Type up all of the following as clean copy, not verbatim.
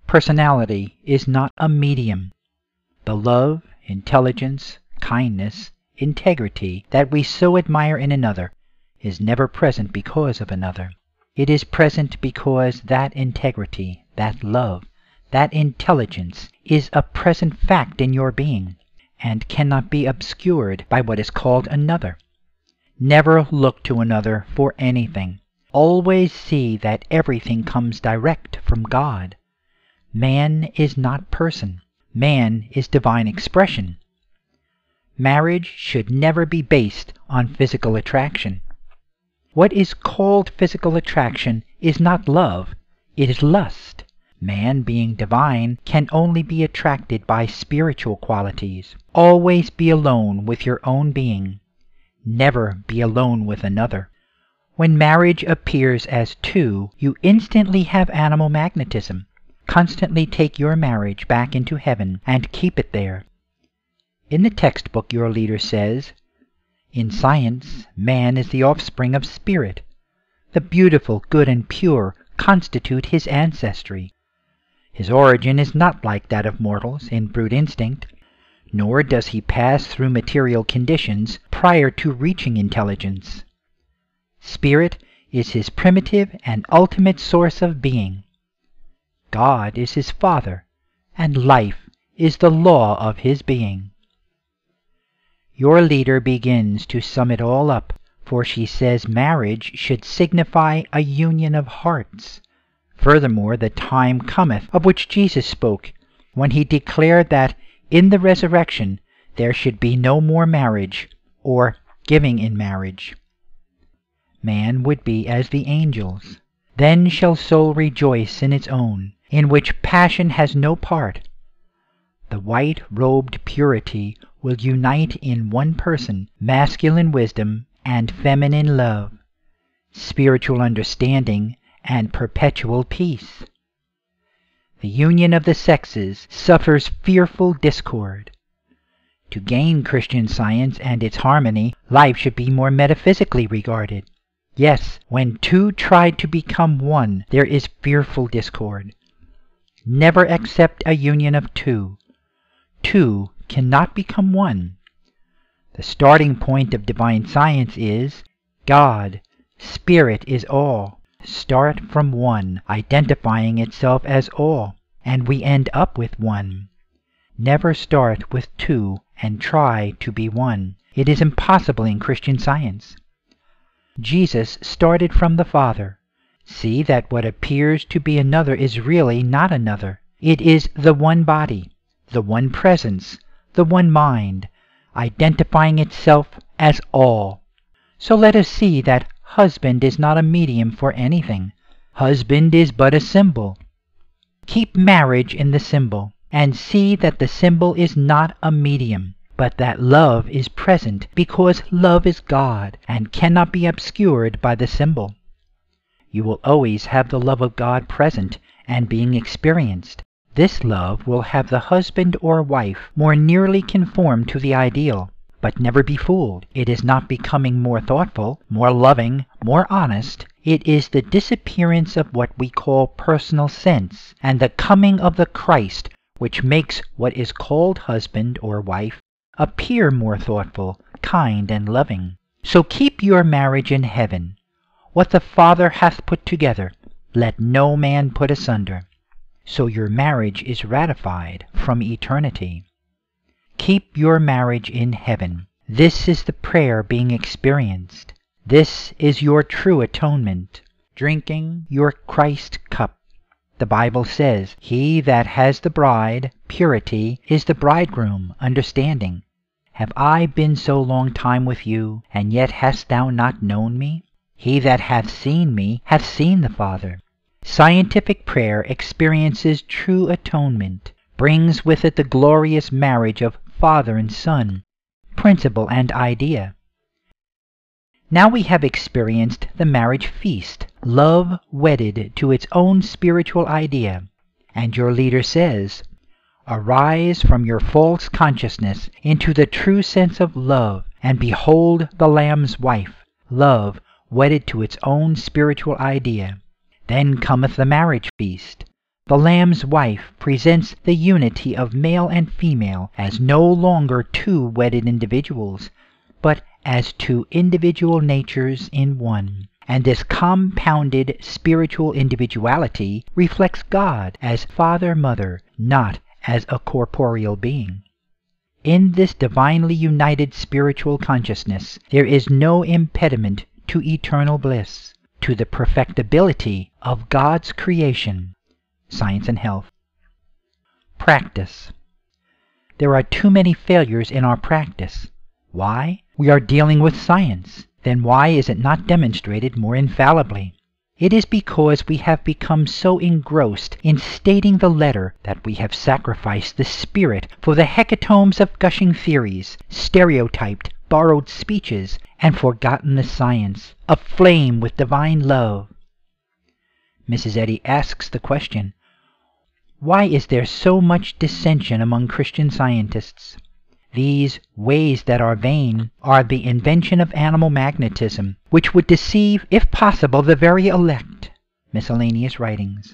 Personality is not a medium. The love, intelligence, kindness, integrity that we so admire in another is never present because of another. It is present because that integrity, that love, that intelligence is a present fact in your being, and cannot be obscured by what is called another. Never look to another for anything. Always see that everything comes direct from God. Man is not person. Man is divine expression. Marriage should never be based on physical attraction. What is called physical attraction is not love, it is lust. Man, being divine, can only be attracted by spiritual qualities. Always be alone with your own being. Never be alone with another. When marriage appears as two, you instantly have animal magnetism. Constantly take your marriage back into heaven and keep it there. In the textbook your leader says, "In science, man is the offspring of spirit. The beautiful, good, and pure constitute his ancestry. His origin is not like that of mortals in brute instinct, nor does he pass through material conditions prior to reaching intelligence. Spirit is his primitive and ultimate source of being. God is his father, and life is the law of his being." Your leader begins to sum it all up, for she says marriage should signify a union of hearts. Furthermore, the time cometh of which Jesus spoke, when he declared that in the resurrection there should be no more marriage, or giving in marriage. Man would be as the angels. Then shall soul rejoice in its own, in which passion has no part. The white-robed purity will unite in one person masculine wisdom and feminine love, spiritual understanding and perpetual peace. The union of the sexes suffers fearful discord. To gain Christian Science and its harmony, life should be more metaphysically regarded. Yes, when two try to become one, there is fearful discord. Never accept a union of two. Two cannot become one. The starting point of divine science is God. Spirit is all. Start from one, identifying itself as all, and we end up with one. Never start with two and try to be one. It is impossible in Christian Science. Jesus started from the Father. See that what appears to be another is really not another. It is the one body, the one presence, the one mind, identifying itself as all. So let us see that husband is not a medium for anything. Husband is but a symbol. Keep marriage in the symbol, and see that the symbol is not a medium, but that love is present because love is God and cannot be obscured by the symbol. You will always have the love of God present and being experienced. This love will have the husband or wife more nearly conform to the ideal. But never be fooled. It is not becoming more thoughtful, more loving, more honest. It is the disappearance of what we call personal sense and the coming of the Christ which makes what is called husband or wife appear more thoughtful, kind, and loving. So keep your marriage in heaven. What the Father hath put together, let no man put asunder. So your marriage is ratified from eternity. Keep your marriage in heaven. This is the prayer being experienced. This is your true atonement, drinking your Christ cup. The Bible says, "He that has the bride, purity, is the bridegroom, understanding." Have I been so long time with you, and yet hast thou not known me? He that hath seen me hath seen the Father. Scientific prayer experiences true atonement, brings with it the glorious marriage of Father and Son, principle and idea. Now we have experienced the marriage feast, love wedded to its own spiritual idea, and your leader says, "Arise from your false consciousness into the true sense of love, and behold the Lamb's wife, love wedded to its own spiritual idea." Then cometh the marriage feast, The Lamb's wife presents the unity of male and female as no longer two wedded individuals, but as two individual natures in one. And this compounded spiritual individuality reflects God as Father-Mother, not as a corporeal being. In this divinely united spiritual consciousness, there is no impediment to eternal bliss, to the perfectibility of God's creation. Science and Health. Practice. There are too many failures in our practice. Why? We are dealing with science. Then why is it not demonstrated more infallibly? It is because we have become so engrossed in stating the letter that we have sacrificed the spirit for the hecatombs of gushing theories, stereotyped, borrowed speeches, and forgotten the science, aflame with divine love. Mrs. Eddy asks the question, why is there so much dissension among Christian scientists? These ways that are vain are the invention of animal magnetism, which would deceive, if possible, the very elect. Miscellaneous writings.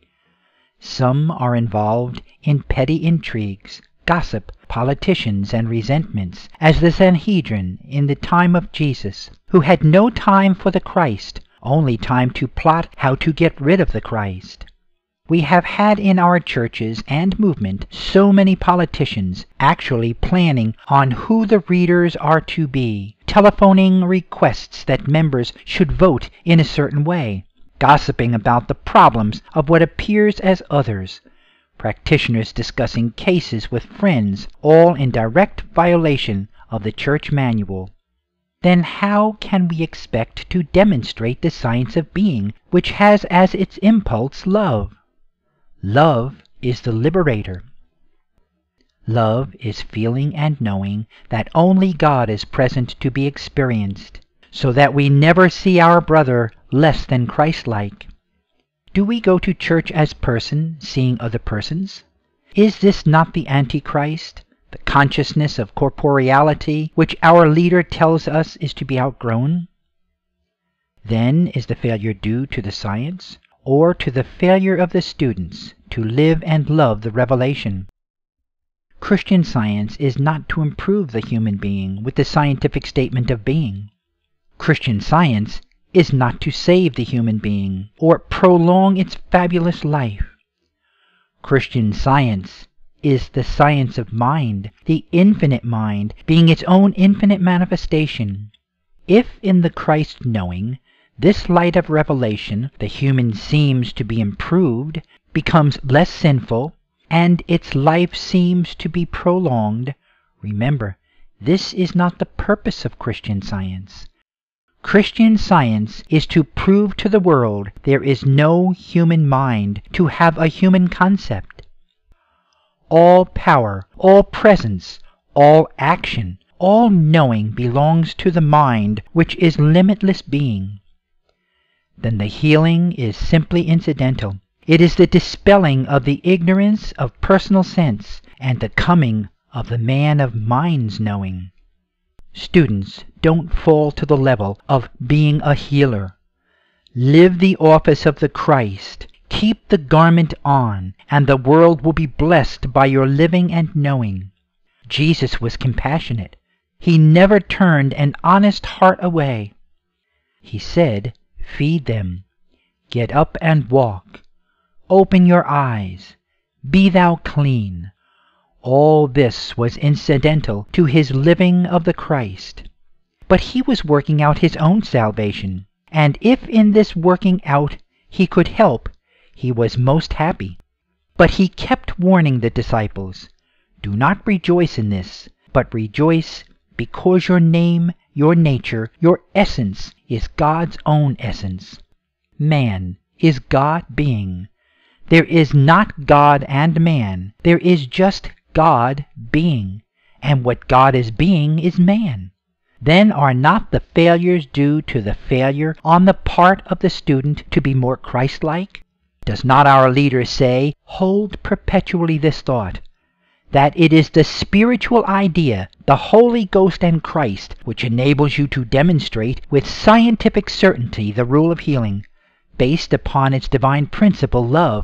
Some are involved in petty intrigues, gossip, politicians, and resentments, as the Sanhedrin in the time of Jesus, who had no time for the Christ, only time to plot how to get rid of the Christ. We have had in our churches and movement so many politicians actually planning on who the readers are to be, telephoning requests that members should vote in a certain way, gossiping about the problems of what appears as others, practitioners discussing cases with friends, all in direct violation of the church manual. Then how can we expect to demonstrate the science of being, which has as its impulse love? Love is the liberator. Love is feeling and knowing that only God is present to be experienced, so that we never see our brother less than Christ-like. Do we go to church as persons, seeing other persons? Is this not the Antichrist, the consciousness of corporeality, which our leader tells us is to be outgrown? Then is the failure due to the science, or to the failure of the students to live and love the revelation? Christian Science is not to improve the human being with the scientific statement of being. Christian Science is not to save the human being or prolong its fabulous life. Christian Science is the science of mind, the infinite mind being its own infinite manifestation. If in the Christ knowing, this light of revelation, the human seems to be improved, becomes less sinful, and its life seems to be prolonged, remember, this is not the purpose of Christian Science. Christian Science is to prove to the world there is no human mind to have a human concept. All power, all presence, all action, all knowing belongs to the mind, which is limitless being. Then the healing is simply incidental. It is the dispelling of the ignorance of personal sense and the coming of the man of mind's knowing. Students, don't fall to the level of being a healer. Live the office of the Christ. Keep the garment on, and the world will be blessed by your living and knowing. Jesus was compassionate. He never turned an honest heart away. He said, feed them. Get up and walk. Open your eyes. Be thou clean. All this was incidental to his living of the Christ. But he was working out his own salvation, and if in this working out he could help, he was most happy. But he kept warning the disciples, do not rejoice in this, but rejoice because your name, your nature, your essence is God's own essence. Man is God being. There is not God and man. There is just God being. And what God is being is man. Then are not the failures due to the failure on the part of the student to be more Christ-like? Does not our leader say, hold perpetually this thought, that it is the spiritual idea, the Holy Ghost and Christ, which enables you to demonstrate with scientific certainty the rule of healing, based upon its divine principle, love,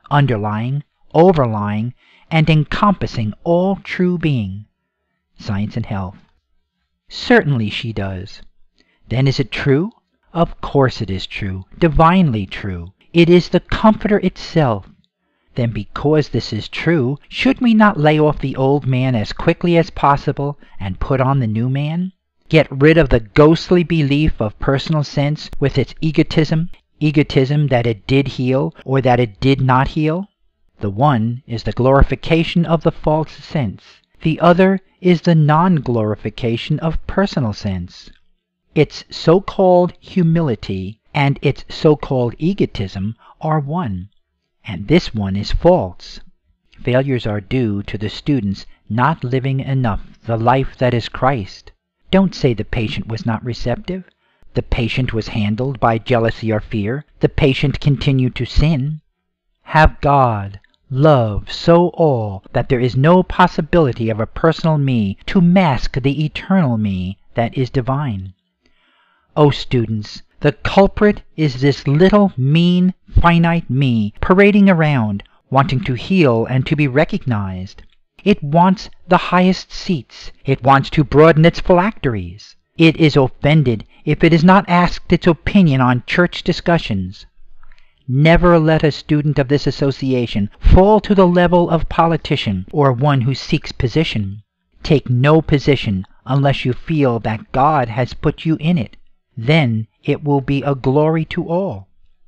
underlying, overlying, and encompassing all true being. Science and Health. Certainly she does. Then is it true? Of course it is true, divinely true. It is the Comforter itself. Then because this is true, should we not lay off the old man as quickly as possible and put on the new man? Get rid of the ghostly belief of personal sense with its egotism that it did heal or that it did not heal? The one is the glorification of the false sense. The other is the non-glorification of personal sense. Its so-called humility and its so-called egotism are one, and this one is false. Failures are due to the students not living enough the life that is Christ. Don't say the patient was not receptive. The patient was handled by jealousy or fear. The patient continued to sin. Have God, love so all that there is no possibility of a personal me to mask the eternal me that is divine. O students, the culprit is this little, mean, finite me parading around, wanting to heal and to be recognized. It wants the highest seats. It wants to broaden its phylacteries. It is offended if it is not asked its opinion on church discussions. Never let a student of this association fall to the level of politician or one who seeks position. Take no position unless you feel that God has put you in it. Then it will be a glory to all.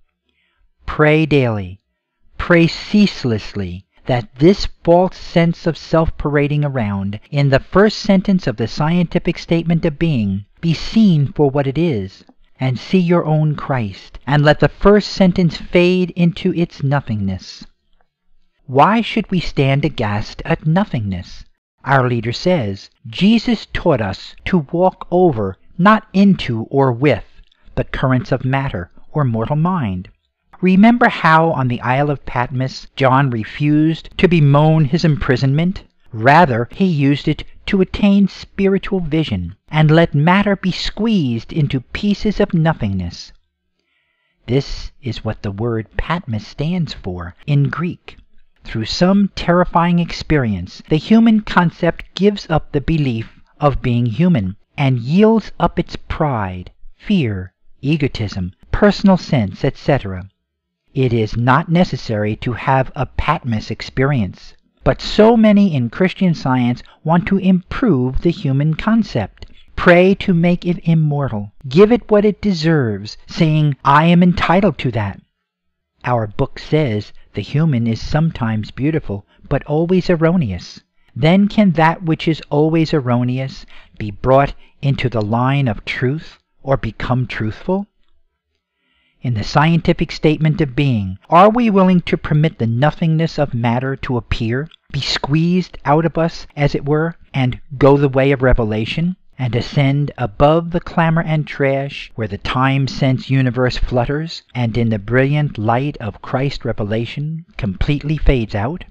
Pray daily, pray ceaselessly, that this false sense of self-parading around in the first sentence of the scientific statement of being be seen for what it is, and see your own Christ, and let the first sentence fade into its nothingness. Why should we stand aghast at nothingness? Our leader says, Jesus taught us to walk over, not into or with, the currents of matter or mortal mind. Remember how on the Isle of Patmos John refused to bemoan his imprisonment? Rather, he used it to attain spiritual vision and let matter be squeezed into pieces of nothingness. This is what the word Patmos stands for in Greek. Through some terrifying experience, the human concept gives up the belief of being human and yields up its pride, fear, egotism, personal sense, etc. It is not necessary to have a Patmos experience, but so many in Christian Science want to improve the human concept. Pray to make it immortal. Give it what it deserves, saying, I am entitled to that. Our book says the human is sometimes beautiful, but always erroneous. Then can that which is always erroneous be brought into the line of truth or become truthful? In the scientific statement of being, are we willing to permit the nothingness of matter to appear, be squeezed out of us, as it were, and go the way of revelation, and ascend above the clamor and trash where the time-sense universe flutters, and in the brilliant light of Christ's revelation completely fades out?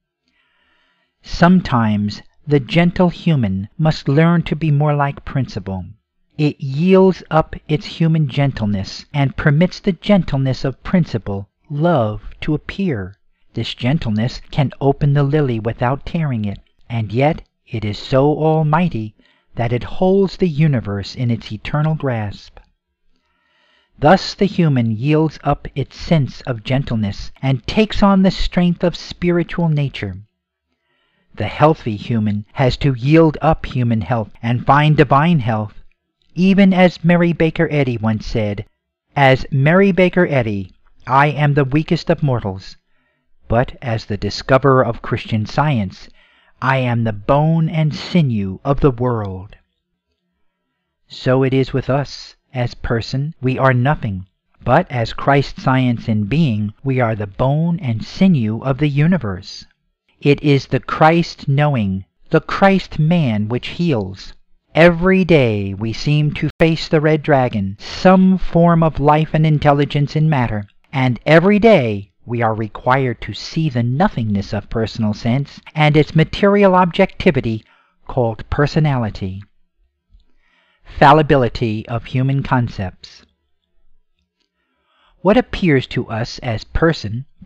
Sometimes the gentle human must learn to be more like principle. It yields up its human gentleness and permits the gentleness of principle, love, to appear. This gentleness can open the lily without tearing it, and yet it is so almighty that it holds the universe in its eternal grasp. Thus the human yields up its sense of gentleness and takes on the strength of spiritual nature. The healthy human has to yield up human health and find divine health. Even as Mary Baker Eddy once said, as Mary Baker Eddy, I am the weakest of mortals, but as the discoverer of Christian Science, I am the bone and sinew of the world. So it is with us. As person, we are nothing, but as Christ Science in being, we are the bone and sinew of the universe. It is the Christ knowing, the Christ man which heals. Every day we seem to face the red dragon, some form of life and intelligence in matter, and every day we are required to see the nothingness of personal sense and its material objectivity called personality. Fallibility of human concepts. What appears to us as person,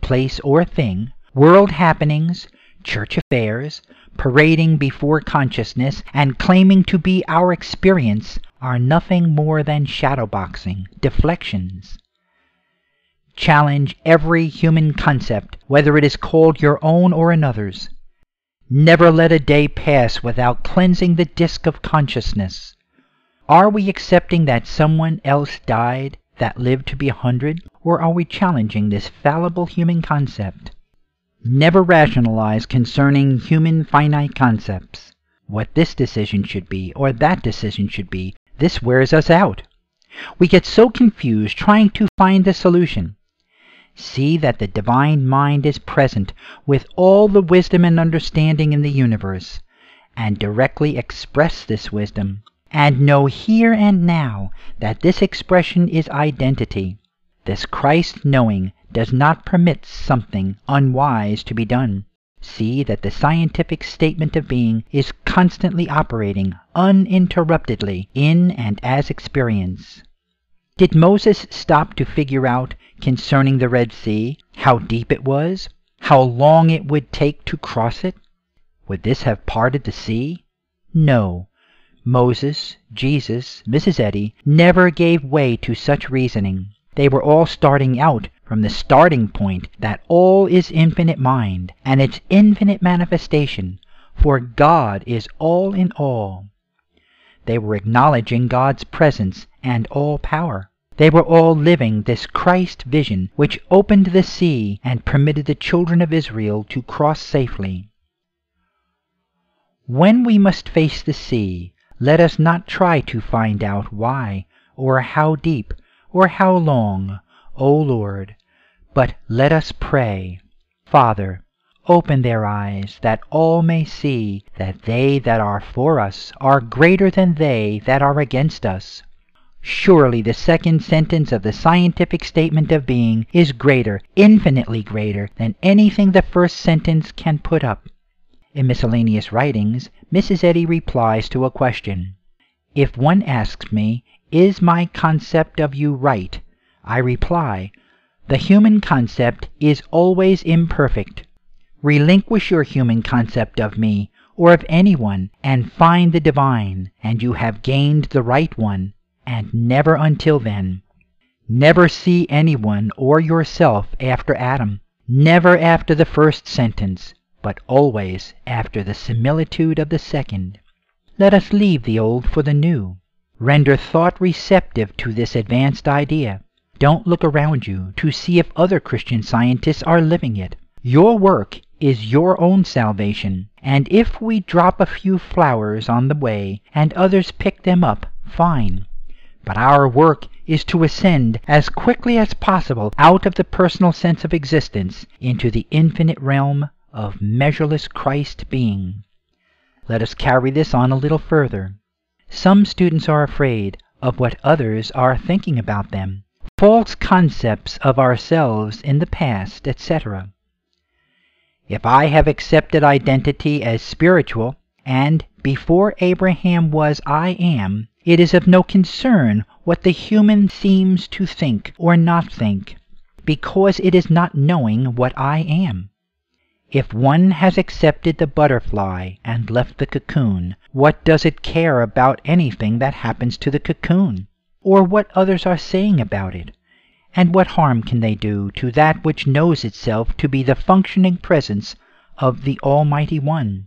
place, or thing, world happenings, church affairs, parading before consciousness and claiming to be our experience are nothing more than shadowboxing, deflections. Challenge every human concept, whether it is called your own or another's. Never let a day pass without cleansing the disk of consciousness. Are we accepting that someone else died that lived to be 100, or are we challenging this fallible human concept? Never rationalize concerning human finite concepts. What this decision should be, or that decision should be, this wears us out. We get so confused trying to find the solution. See that the divine mind is present with all the wisdom and understanding in the universe, and directly express this wisdom, and know here and now that this expression is identity. This Christ knowing does not permit something unwise to be done. See that the scientific statement of being is constantly operating uninterruptedly in and as experience. Did Moses stop to figure out concerning the Red Sea how deep it was, how long it would take to cross it? Would this have parted the sea? No. Moses, Jesus, Mrs. Eddy never gave way to such reasoning. They were all starting out from the starting point that all is infinite mind and its infinite manifestation, for God is all in all. They were acknowledging God's presence and all power. They were all living this Christ vision which opened the sea and permitted the children of Israel to cross safely. When we must face the sea, let us not try to find out why, or how deep, or how long, O Lord, but let us pray. Father, open their eyes, that all may see that they that are for us are greater than they that are against us. Surely the second sentence of the scientific statement of being is greater, infinitely greater, than anything the first sentence can put up. In Miscellaneous Writings, Mrs. Eddy replies to a question. If one asks me, "Is my concept of you right?" I reply, "The human concept is always imperfect. Relinquish your human concept of me, or of anyone, and find the divine, and you have gained the right one, and never until then. Never see anyone or yourself after Adam, never after the first sentence, but always after the similitude of the second. Let us leave the old for the new. Render thought receptive to this advanced idea. Don't look around you to see if other Christian scientists are living it. Your work is your own salvation, and if we drop a few flowers on the way and others pick them up, fine. But our work is to ascend as quickly as possible out of the personal sense of existence into the infinite realm of measureless Christ being. Let us carry this on a little further. Some students are afraid of what others are thinking about them, false concepts of ourselves in the past, etc. If I have accepted identity as spiritual, and before Abraham was I am, it is of no concern what the human seems to think or not think, because it is not knowing what I am. If one has accepted the butterfly and left the cocoon, what does it care about anything that happens to the cocoon, or what others are saying about it? And what harm can they do to that which knows itself to be the functioning presence of the Almighty One?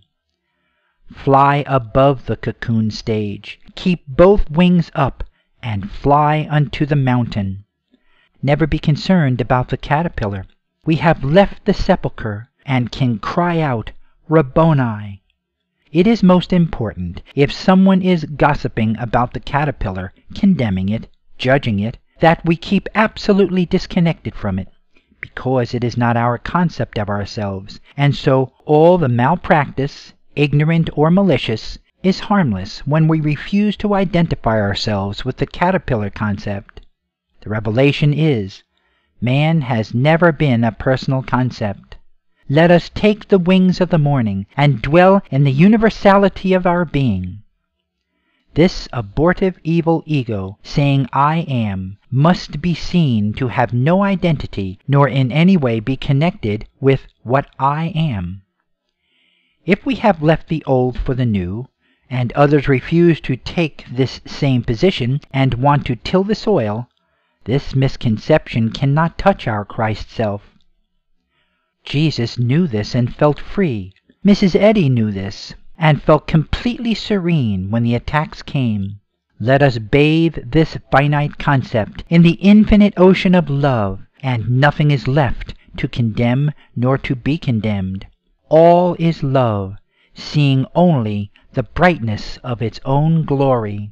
Fly above the cocoon stage, keep both wings up, and fly unto the mountain. Never be concerned about the caterpillar. We have left the sepulchre, and can cry out, Rabboni. It is most important, if someone is gossiping about the caterpillar, condemning it, judging it, that we keep absolutely disconnected from it, because it is not our concept of ourselves, and so all the malpractice, ignorant or malicious, is harmless when we refuse to identify ourselves with the caterpillar concept. The revelation is, man has never been a personal concept. Let us take the wings of the morning and dwell in the universality of our being. This abortive evil ego, saying I am, must be seen to have no identity nor in any way be connected with what I am. If we have left the old for the new, and others refuse to take this same position and want to till the soil, this misconception cannot touch our Christ self. Jesus knew this and felt free. Mrs. Eddy knew this and felt completely serene when the attacks came. Let us bathe this finite concept in the infinite ocean of love, and nothing is left to condemn nor to be condemned. All is love, seeing only the brightness of its own glory.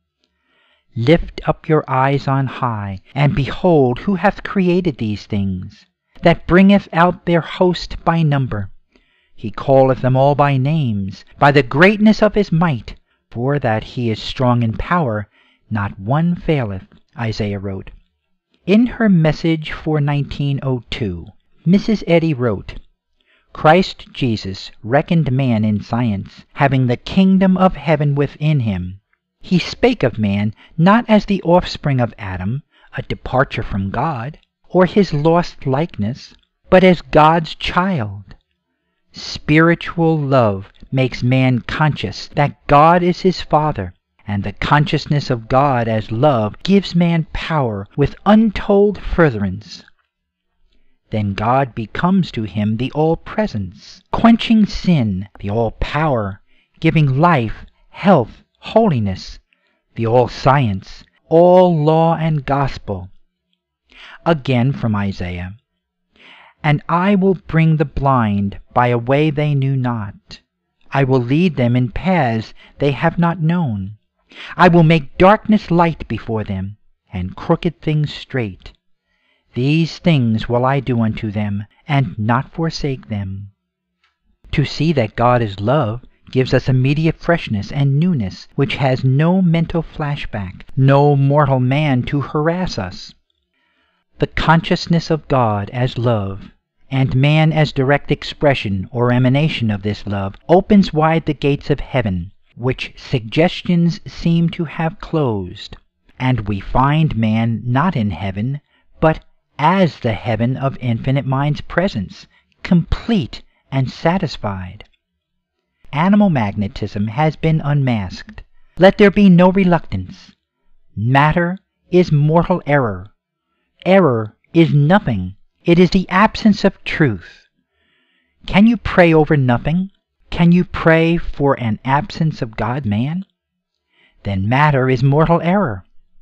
Lift up your eyes on high, and behold who hath created these things, that bringeth out their host by number. He calleth them all by names, by the greatness of his might, for that he is strong in power, not one faileth, Isaiah wrote. In her message for 1902, Mrs. Eddy wrote, Christ Jesus reckoned man in science, having the kingdom of heaven within him. He spake of man not as the offspring of Adam, a departure from God, or his lost likeness, but as God's child. Spiritual love makes man conscious that God is his Father, and the consciousness of God as love gives man power with untold furtherance. Then God becomes to him the all-presence, quenching sin, the all-power, giving life, health, holiness, the all-science, all law and gospel. Again from Isaiah, And I will bring the blind by a way they knew not. I will lead them in paths they have not known. I will make darkness light before them, and crooked things straight. These things will I do unto them, and not forsake them. To see that God is love gives us immediate freshness and newness, which has no mental flashback, no mortal man to harass us. The consciousness of God as love, and man as direct expression or emanation of this love, opens wide the gates of heaven, which suggestions seem to have closed, and we find man not in heaven, but as the heaven of infinite mind's presence, complete and satisfied. Animal magnetism has been unmasked. Let there be no reluctance. Matter is mortal error. Error is nothing. It is the absence of truth. Can you pray over nothing? Can you pray for an absence of God-man? Then matter is mortal error.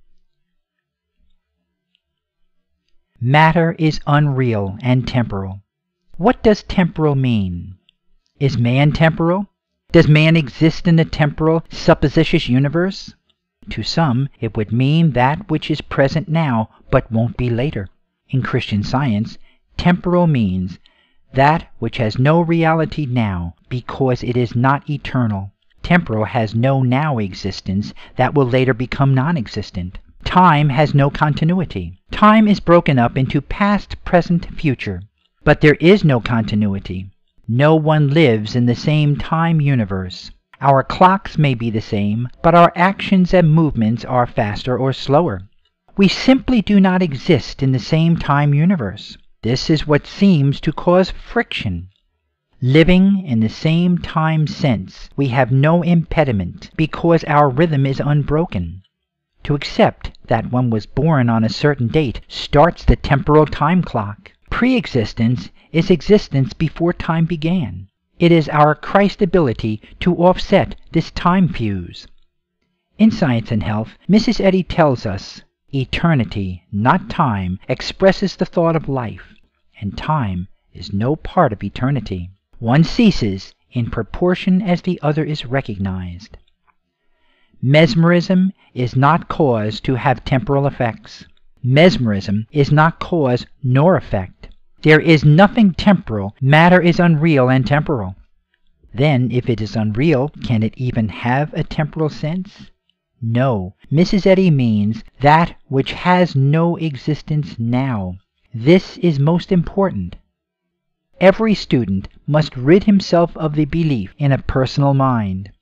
Matter is unreal and temporal. What does temporal mean? Is man temporal? Does man exist in a temporal, supposititious universe? To some, it would mean that which is present now, but won't be later. In Christian Science, temporal means that which has no reality now, because it is not eternal. Temporal has no now existence that will later become non-existent. Time has no continuity. Time is broken up into past, present, future. But there is no continuity. No one lives in the same time universe. Our clocks may be the same, but our actions and movements are faster or slower. We simply do not exist in the same time universe. This is what seems to cause friction. Living in the same time sense, we have no impediment because our rhythm is unbroken. To accept that one was born on a certain date starts the temporal time clock. Pre-existence is existence before time began. It is our Christ ability to offset this time fuse. In Science and Health, Mrs. Eddy tells us, eternity, not time, expresses the thought of life, and time is no part of eternity. One ceases in proportion as the other is recognized. Mesmerism is not cause to have temporal effects. Mesmerism is not cause nor effect. There is nothing temporal. Matter is unreal and temporal. Then, if it is unreal, can it even have a temporal sense? No. Mrs. Eddy means that which has no existence now. This is most important. Every student must rid himself of the belief in a personal mind.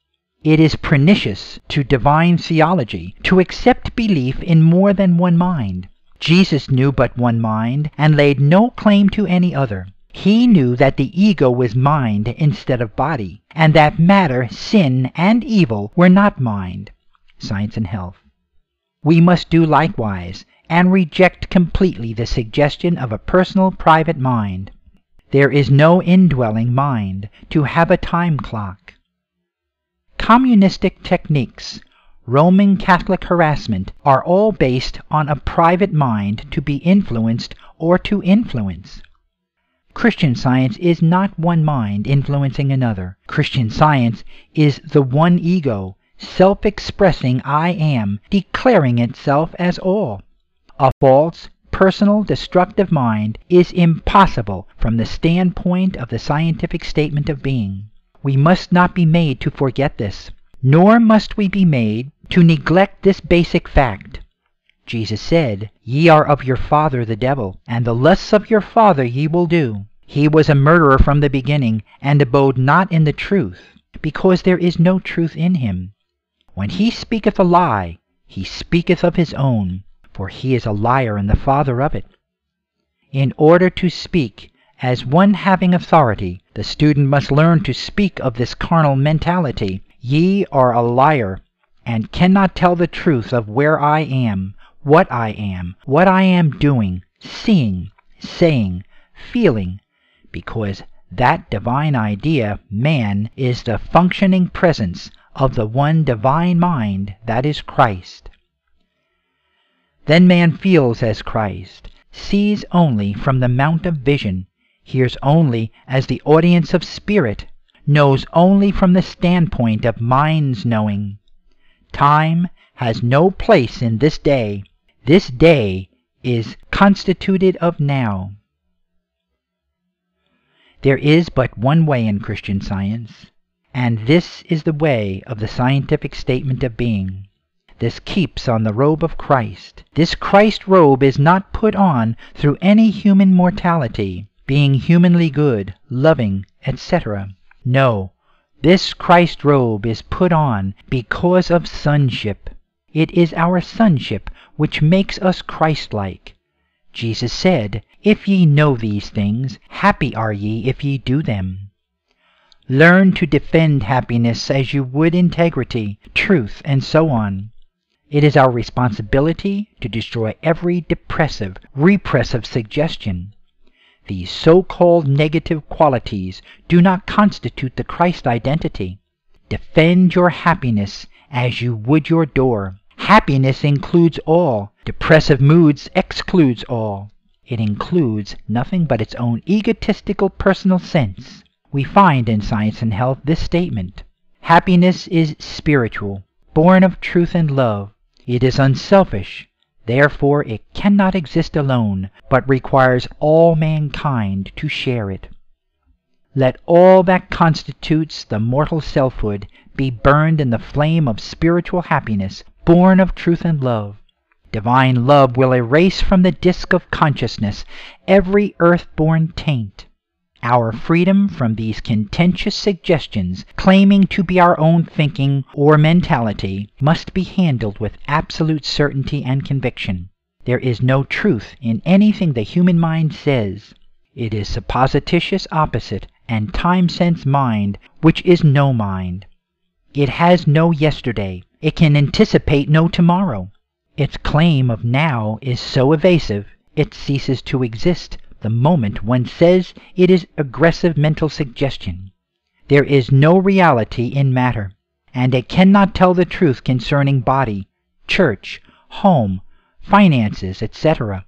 It is pernicious to divine theology to accept belief in more than one mind. Jesus knew but one mind and laid no claim to any other. He knew that the ego was mind instead of body, and that matter, sin, and evil were not mind. Science and Health. We must do likewise, and reject completely the suggestion of a personal private mind. There is no indwelling mind to have a time clock. Communistic techniques, Roman Catholic harassment are all based on a private mind to be influenced or to influence. Christian Science is not one mind influencing another. Christian Science is the one ego, self-expressing I am, declaring itself as all. A false, personal, destructive mind is impossible from the standpoint of the scientific statement of being. We must not be made to forget this, nor must we be made to neglect this basic fact. Jesus said, "Ye are of your father the devil, and the lusts of your father ye will do. He was a murderer from the beginning, and abode not in the truth, because there is no truth in him. When he speaketh a lie, he speaketh of his own, for he is a liar and the father of it." In order to speak as one having authority, the student must learn to speak of this carnal mentality. Ye are a liar, and cannot tell the truth of where I am, what I am doing, seeing, saying, feeling, because that divine idea, man, is the functioning presence of the one divine mind that is Christ. Then man feels as Christ, sees only from the mount of vision, hears only as the audience of spirit, knows only from the standpoint of mind's knowing. Time has no place in this day. This day is constituted of now. There is but one way in Christian Science, and this is the way of the scientific statement of being. This keeps on the robe of Christ. This Christ robe is not put on through any human mortality, being humanly good, loving, etc. No, this Christ robe is put on because of sonship. It is our sonship which makes us Christ-like. Jesus said, "If ye know these things, happy are ye if ye do them." Learn to defend happiness as you would integrity, truth, and so on. It is our responsibility to destroy every depressive, repressive suggestion. These so-called negative qualities do not constitute the Christ identity. Defend your happiness as you would your door. Happiness includes all. Depressive moods excludes all. It includes nothing but its own egotistical personal sense. We find in Science and Health this statement: happiness is spiritual, born of truth and love. It is unselfish. Therefore it cannot exist alone, but requires all mankind to share it. Let all that constitutes the mortal selfhood be burned in the flame of spiritual happiness, born of truth and love. Divine love will erase from the disk of consciousness every earth-born taint. Our freedom from these contentious suggestions, claiming to be our own thinking or mentality, must be handled with absolute certainty and conviction. There is no truth in anything the human mind says. It is supposititious opposite and time-sense mind, which is no mind. It has no yesterday. It can anticipate no tomorrow. Its claim of now is so evasive, it ceases to exist the moment one says it is aggressive mental suggestion. There is no reality in matter, and it cannot tell the truth concerning body, church, home, finances, etc.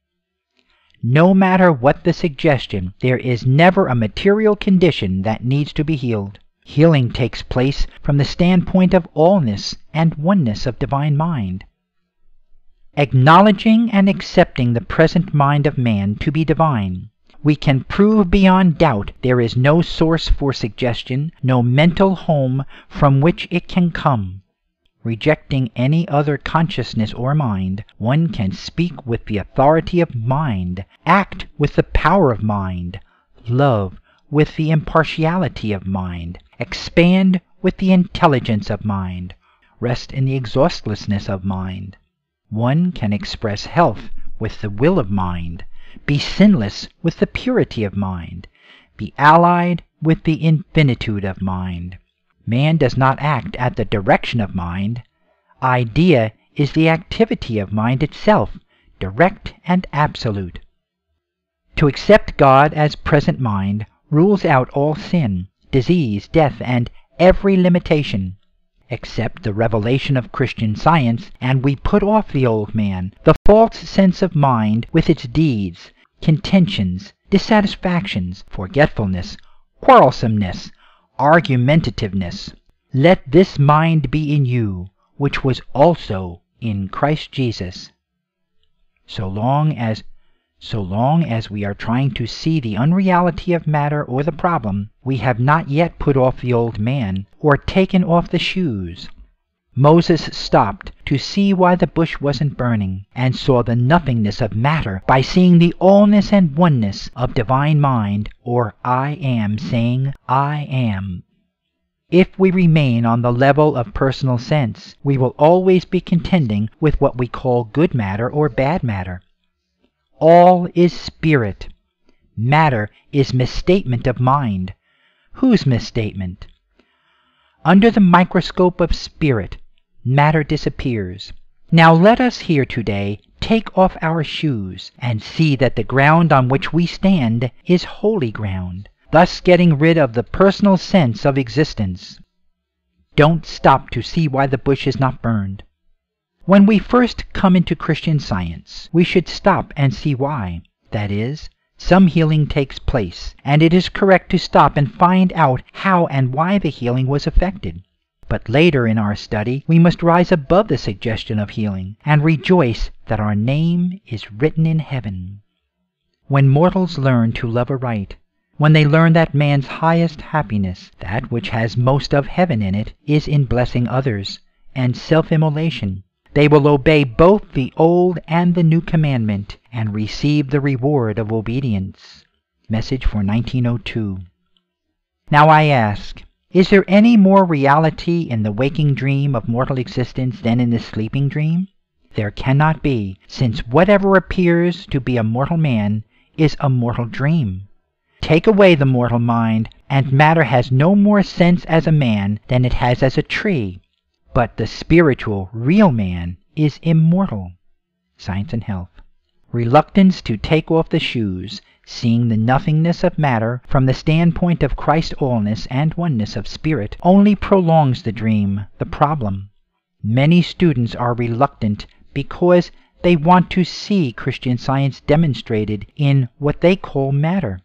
No matter what the suggestion, there is never a material condition that needs to be healed. Healing takes place from the standpoint of allness and oneness of divine mind. Acknowledging and accepting the present mind of man to be divine, we can prove beyond doubt there is no source for suggestion, no mental home from which it can come. Rejecting any other consciousness or mind, one can speak with the authority of mind, act with the power of mind, love with the impartiality of mind, expand with the intelligence of mind, rest in the exhaustlessness of mind. One can express health with the will of mind, be sinless with the purity of mind, be allied with the infinitude of mind. Man does not act at the direction of mind. Idea is the activity of mind itself, direct and absolute. To accept God as present mind rules out all sin, disease, death, and every limitation. Accept the revelation of Christian Science, and we put off the old man, the false sense of mind with its deeds, contentions, dissatisfactions, forgetfulness, quarrelsomeness, argumentativeness. Let this mind be in you, which was also in Christ Jesus. So long as we are trying to see the unreality of matter or the problem, we have not yet put off the old man or taken off the shoes. Moses stopped to see why the bush wasn't burning, and saw the nothingness of matter by seeing the allness and oneness of divine mind, or I am, saying, I am. If we remain on the level of personal sense, we will always be contending with what we call good matter or bad matter. All is spirit. Matter is misstatement of mind. Whose misstatement? Under the microscope of spirit, matter disappears. Now let us here today take off our shoes and see that the ground on which we stand is holy ground, thus getting rid of the personal sense of existence. Don't stop to see why the bush is not burned. When we first come into Christian Science, we should stop and see why. That is, some healing takes place, and it is correct to stop and find out how and why the healing was effected. But later in our study, we must rise above the suggestion of healing and rejoice that our name is written in heaven. When mortals learn to love aright, when they learn that man's highest happiness, that which has most of heaven in it, is in blessing others and self-immolation, they will obey both the old and the new commandment and receive the reward of obedience. Message for 1902. Now I ask, is there any more reality in the waking dream of mortal existence than in the sleeping dream? There cannot be, since whatever appears to be a mortal man is a mortal dream. Take away the mortal mind, and matter has no more sense as a man than it has as a tree. But the spiritual, real man is immortal. Science and Health. Reluctance to take off the shoes, seeing the nothingness of matter from the standpoint of Christ's allness and oneness of spirit, only prolongs the dream, the problem. Many students are reluctant because they want to see Christian Science demonstrated in what they call matter.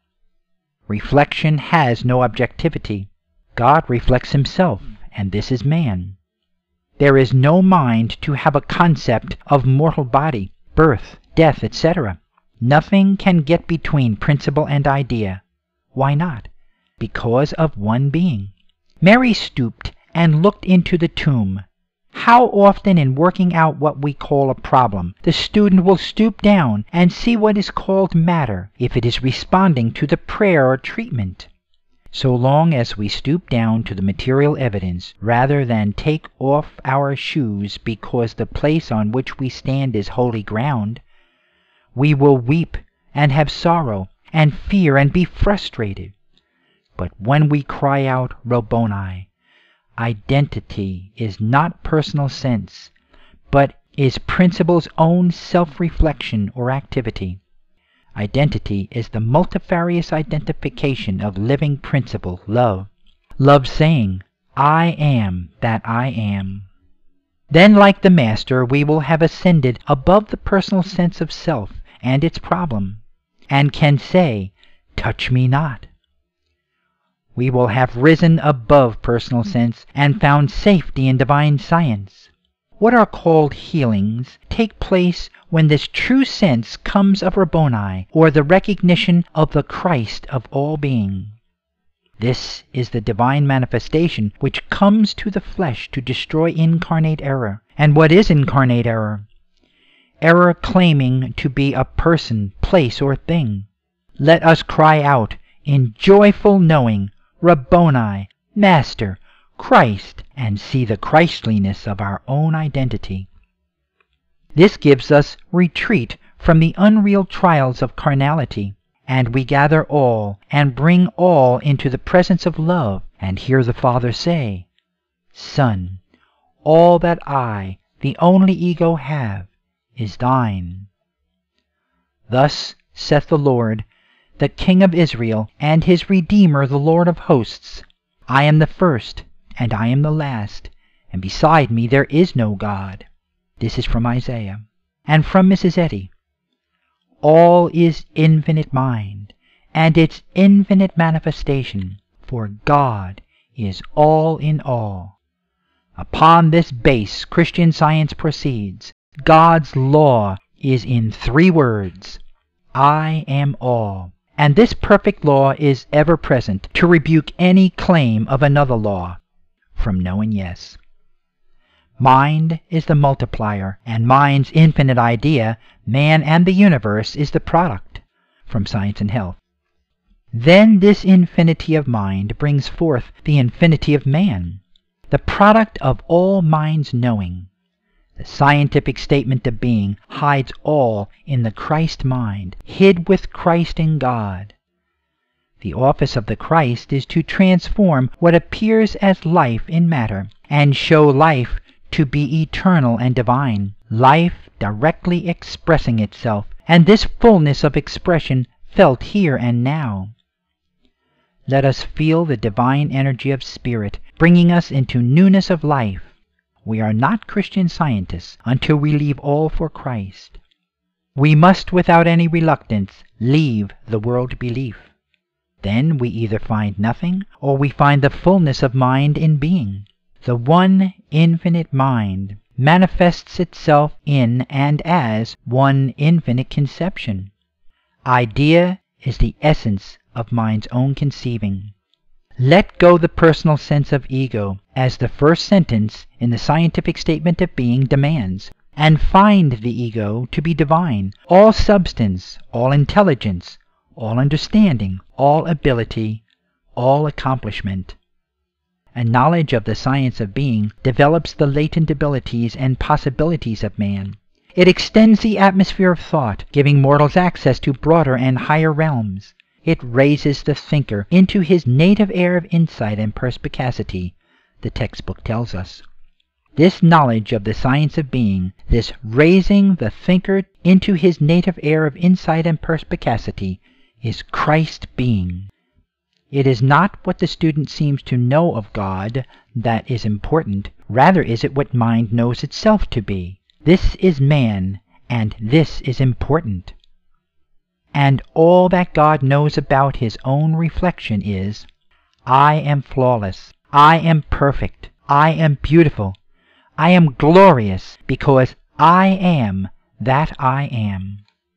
Reflection has no objectivity. God reflects himself, and this is man. There is no mind to have a concept of mortal body, birth, death, etc. Nothing can get between principle and idea. Why not? Because of one being. Mary stooped and looked into the tomb. How often in working out what we call a problem, the student will stoop down and see what is called matter, if it is responding to the prayer or treatment. So long as we stoop down to the material evidence, rather than take off our shoes because the place on which we stand is holy ground, we will weep and have sorrow and fear and be frustrated. But when we cry out, Rabboni, identity is not personal sense, but is principle's own self-reflection or activity. Identity is the multifarious identification of living principle, love. Love saying, I am that I am. Then, like the Master, we will have ascended above the personal sense of self and its problem, and can say, touch me not. We will have risen above personal sense and found safety in divine science. What are called healings take place when this true sense comes of Rabboni, or the recognition of the Christ of all being. This is the divine manifestation which comes to the flesh to destroy incarnate error. And what is incarnate error? Error claiming to be a person, place, or thing. Let us cry out in joyful knowing, Rabboni, Master, Christ and see the Christliness of our own identity. This gives us retreat from the unreal trials of carnality, and we gather all and bring all into the presence of love and hear the Father say, "Son, all that I, the only ego, have is thine." Thus saith the Lord, the King of Israel, and his Redeemer, the Lord of hosts, I am the first, and I am the last, and beside me there is no God. This is from Isaiah. And from Mrs. Eddy. All is infinite mind, and its infinite manifestation, for God is all in all. Upon this base Christian Science proceeds. God's law is in 3 words, I am all. And this perfect law is ever present to rebuke any claim of another law from no and yes. Mind is the multiplier, and mind's infinite idea, man and the universe, is the product from Science and Health. Then this infinity of mind brings forth the infinity of man, the product of all mind's knowing. The scientific statement of being hides all in the Christ mind, hid with Christ in God. The office of the Christ is to transform what appears as life in matter, and show life to be eternal and divine, life directly expressing itself, and this fullness of expression felt here and now. Let us feel the divine energy of spirit bringing us into newness of life. We are not Christian Scientists until we leave all for Christ. We must without any reluctance leave the world belief. Then we either find nothing, or we find the fullness of mind in being. The one infinite mind manifests itself in and as one infinite conception. Idea is the essence of mind's own conceiving. Let go the personal sense of ego, as the first sentence in the scientific statement of being demands, and find the ego to be divine, all substance, all intelligence, all understanding, all ability, all accomplishment. A knowledge of the science of being develops the latent abilities and possibilities of man. It extends the atmosphere of thought, giving mortals access to broader and higher realms. It raises the thinker into his native air of insight and perspicacity, the textbook tells us. This knowledge of the science of being, this raising the thinker into his native air of insight and perspicacity, is Christ being. It is not what the student seems to know of God that is important, rather is it what mind knows itself to be. This is man, and this is important. And all that God knows about his own reflection is, I am flawless, I am perfect, I am beautiful, I am glorious, because I am that I am.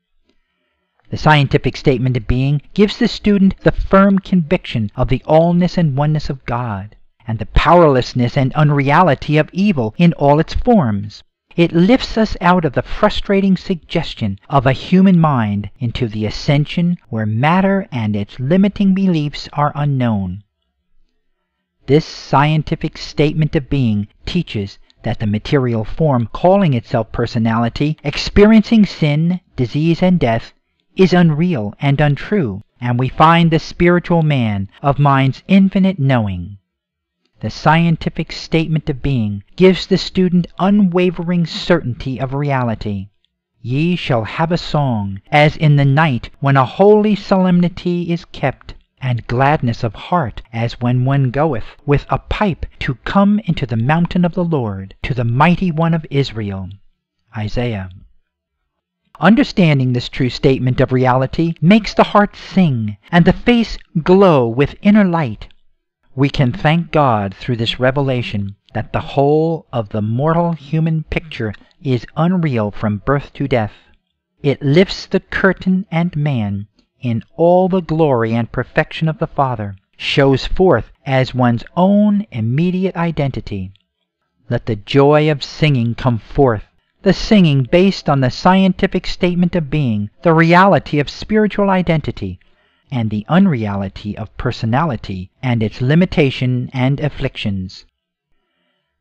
The scientific statement of being gives the student the firm conviction of the allness and oneness of God, and the powerlessness and unreality of evil in all its forms. It lifts us out of the frustrating suggestion of a human mind into the ascension where matter and its limiting beliefs are unknown. This scientific statement of being teaches that the material form calling itself personality, experiencing sin, disease, and death, is unreal and untrue, and we find the spiritual man of mind's infinite knowing. The scientific statement of being gives the student unwavering certainty of reality. Ye shall have a song, as in the night when a holy solemnity is kept, and gladness of heart, as when one goeth with a pipe to come into the mountain of the Lord, to the mighty one of Israel. Isaiah. Understanding this true statement of reality makes the heart sing and the face glow with inner light. We can thank God through this revelation that the whole of the mortal human picture is unreal from birth to death. It lifts the curtain, and man, in all the glory and perfection of the Father, shows forth as one's own immediate identity. Let the joy of singing come forth, the singing based on the scientific statement of being, the reality of spiritual identity, and the unreality of personality and its limitation and afflictions.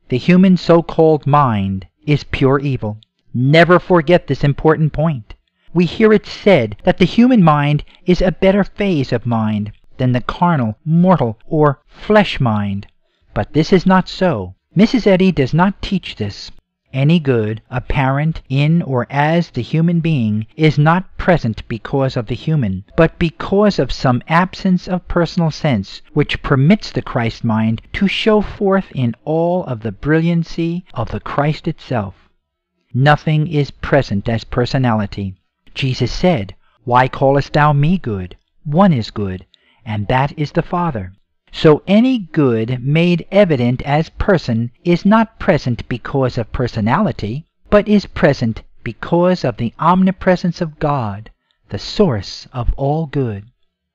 The human so-called mind is pure evil. Never forget this important point. We hear it said that the human mind is a better phase of mind than the carnal, mortal, or flesh mind. But this is not so. Mrs. Eddy does not teach this. Any good apparent in or as the human being is not present because of the human, but because of some absence of personal sense which permits the Christ mind to show forth in all of the brilliancy of the Christ itself. Nothing is present as personality. Jesus said, "Why callest thou me good? One is good, and that is the Father." So any good made evident as person is not present because of personality, but is present because of the omnipresence of God, the source of all good.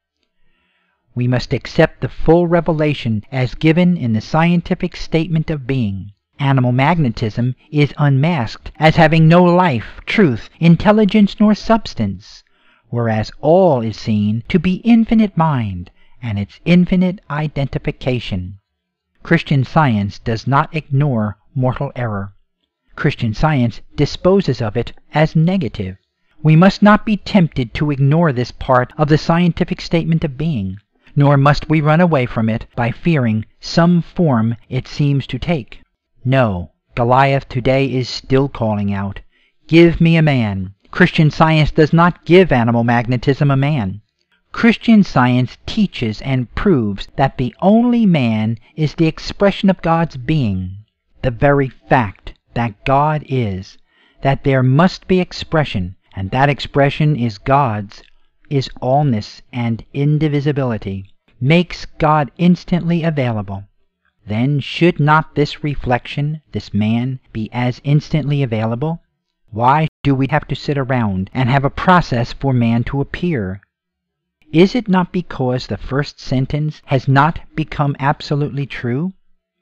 We must accept the full revelation as given in the scientific statement of being. Animal magnetism is unmasked as having no life, truth, intelligence, nor substance, whereas all is seen to be infinite mind and its infinite identification. Christian Science does not ignore mortal error. Christian Science disposes of it as negative. We must not be tempted to ignore this part of the scientific statement of being, nor must we run away from it by fearing some form it seems to take. No, Goliath today is still calling out, "Give me a man." Christian Science does not give animal magnetism a man. Christian Science teaches and proves that the only man is the expression of God's being. The very fact that God is, that there must be expression, and that expression is God's, is allness and indivisibility, makes God instantly available. Then should not this reflection, this man, be as instantly available? Why do we have to sit around and have a process for man to appear? Is it not because the first sentence has not become absolutely true?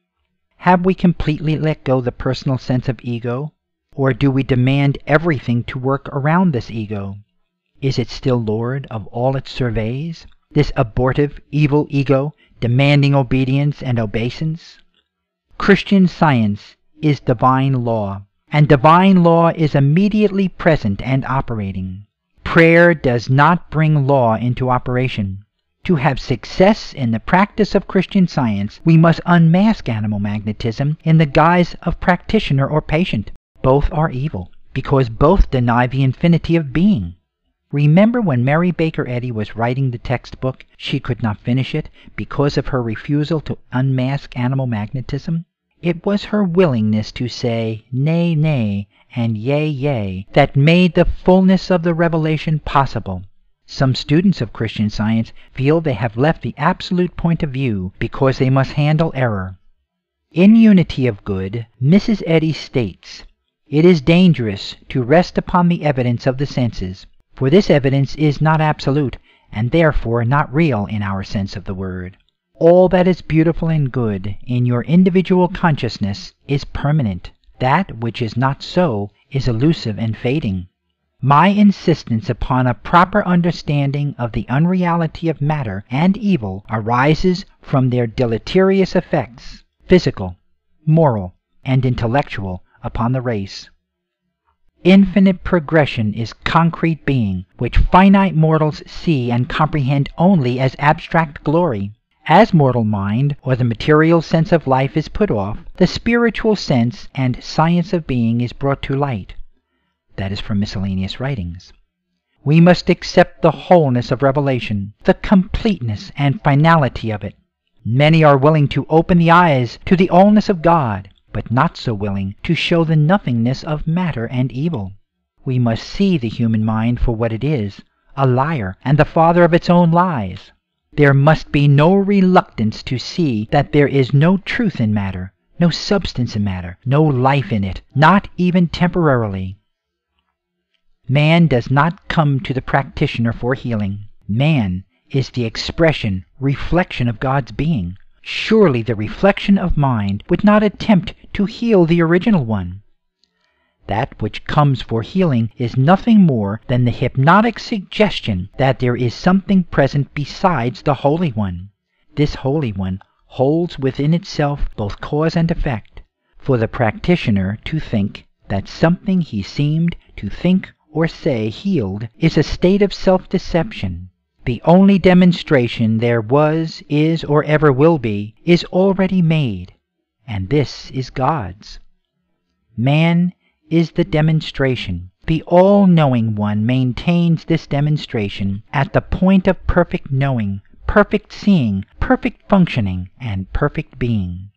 Have we completely let go the personal sense of ego? Or do we demand everything to work around this ego? Is it still lord of all it surveys? This abortive, evil ego demanding obedience and obeisance? Christian Science is divine law, and divine law is immediately present and operating. Prayer does not bring law into operation. To have success in the practice of Christian Science, we must unmask animal magnetism in the guise of practitioner or patient. Both are evil, because both deny the infinity of being. Remember when Mary Baker Eddy was writing the textbook, she could not finish it because of her refusal to unmask animal magnetism? It was her willingness to say nay, nay, and yea, yea, that made the fullness of the revelation possible. Some students of Christian Science feel they have left the absolute point of view because they must handle error. In Unity of Good, Mrs. Eddy states, "It is dangerous to rest upon the evidence of the senses, for this evidence is not absolute, and therefore not real in our sense of the word. All that is beautiful and good in your individual consciousness is permanent. That which is not so is elusive and fading. My insistence upon a proper understanding of the unreality of matter and evil arises from their deleterious effects, physical, moral, and intellectual, upon the race. Infinite progression is concrete being, which finite mortals see and comprehend only as abstract glory. As mortal mind, or the material sense of life, is put off, the spiritual sense and science of being is brought to light." That is from Miscellaneous Writings. We must accept the wholeness of revelation, the completeness and finality of it. Many are willing to open the eyes to the allness of God, but not so willing to show the nothingness of matter and evil. We must see the human mind for what it is, a liar and the father of its own lies. There must be no reluctance to see that there is no truth in matter, no substance in matter, no life in it, not even temporarily. Man does not come to the practitioner for healing. Man is the expression, reflection of God's being. Surely the reflection of mind would not attempt to heal the original one. That which comes for healing is nothing more than the hypnotic suggestion that there is something present besides the Holy One. This Holy One holds within itself both cause and effect, for the practitioner to think that something he seemed to think or say healed is a state of self-deception. The only demonstration there was, is, or ever will be, is already made, and this is God's. Man is the demonstration. The all-knowing one maintains this demonstration at the point of perfect knowing, perfect seeing, perfect functioning, and perfect being.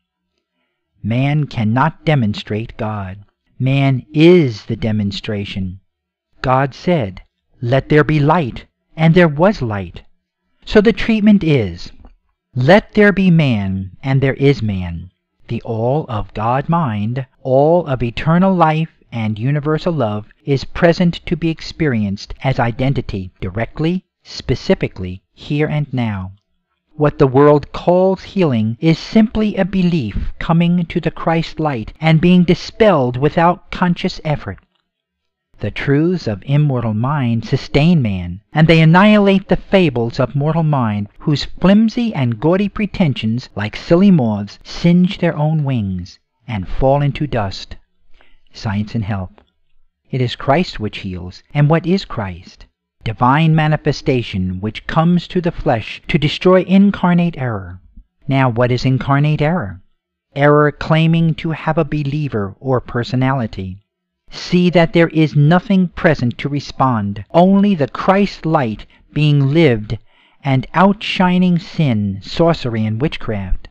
Man cannot demonstrate God. Man is the demonstration. God said, "Let there be light," and there was light. So the treatment is, let there be man, and there is man. The all of God mind, all of eternal life and universal love is present to be experienced as identity directly, specifically, here and now. What the world calls healing is simply a belief coming to the Christ light and being dispelled without conscious effort. The truths of immortal mind sustain man, and they annihilate the fables of mortal mind, whose flimsy and gaudy pretensions, like silly moths, singe their own wings and fall into dust. Science and Health. It is Christ which heals, and what is Christ? Divine manifestation which comes to the flesh to destroy incarnate error. Now what is incarnate error? Error claiming to have a believer or personality. See that there is nothing present to respond, only the Christ light being lived and outshining sin, sorcery, and witchcraft.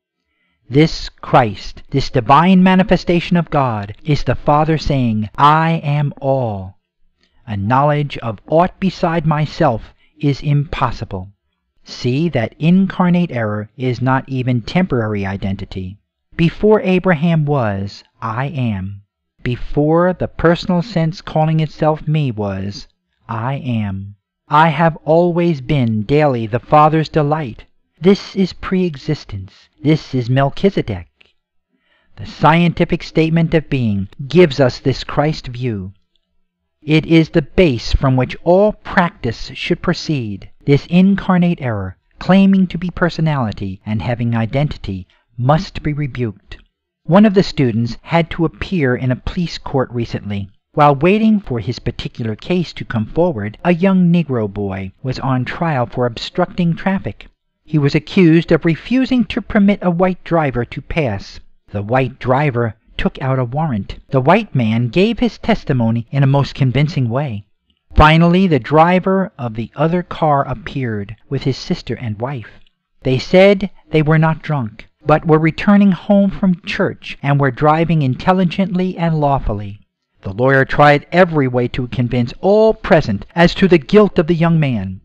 This Christ, this divine manifestation of God, is the Father saying, "I am all." A knowledge of aught beside myself is impossible. See that incarnate error is not even temporary identity. Before Abraham was, I am. Before the personal sense calling itself me was, I am. I have always been daily the Father's delight. This is pre-existence. This is Melchizedek. The scientific statement of being gives us this Christ view. It is the base from which all practice should proceed. This incarnate error, claiming to be personality and having identity, must be rebuked. One of the students had to appear in a police court recently. While waiting for his particular case to come forward, a young Negro boy was on trial for obstructing traffic. He was accused of refusing to permit a white driver to pass. The white driver took out a warrant. The white man gave his testimony in a most convincing way. Finally, the driver of the other car appeared with his sister and wife. They said they were not drunk, but were returning home from church and were driving intelligently and lawfully. The lawyer tried every way to convince all present as to the guilt of the young man.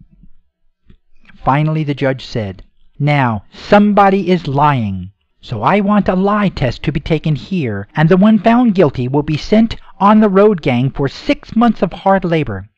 Finally, the judge said, "Now, somebody is lying. So I want a lie test to be taken here, and the one found guilty will be sent on the road gang for 6 months of hard labor."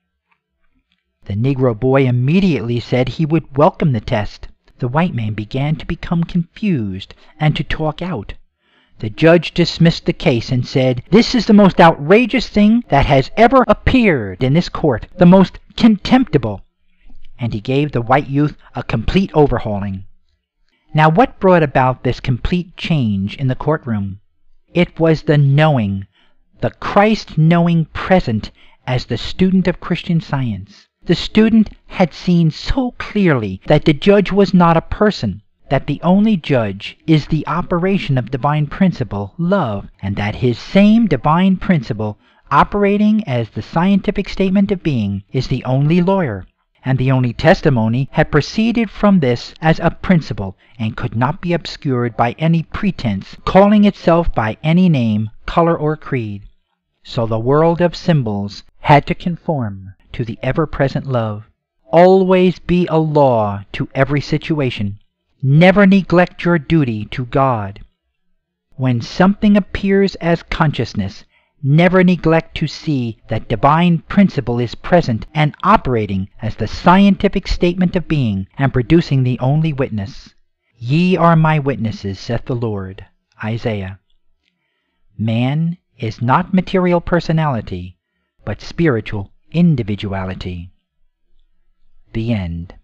The Negro boy immediately said he would welcome the test. The white man began to become confused and to talk out. The judge dismissed the case and said, "This is the most outrageous thing that has ever appeared in this court, the most contemptible." And he gave the white youth a complete overhauling. Now what brought about this complete change in the courtroom? It was the knowing, the Christ knowing present as the student of Christian Science. The student had seen so clearly that the judge was not a person, that the only judge is the operation of divine principle, love, and that his same divine principle, operating as the scientific statement of being, is the only lawyer, and the only testimony had proceeded from this as a principle and could not be obscured by any pretense, calling itself by any name, color, or creed. So the world of symbols had to conform to the ever-present love. Always be a law to every situation. Never neglect your duty to God. When something appears as consciousness, never neglect to see that divine principle is present and operating as the scientific statement of being and producing the only witness. Ye are my witnesses, saith the Lord. Isaiah. Man is not material personality, but spiritual individuality. The end.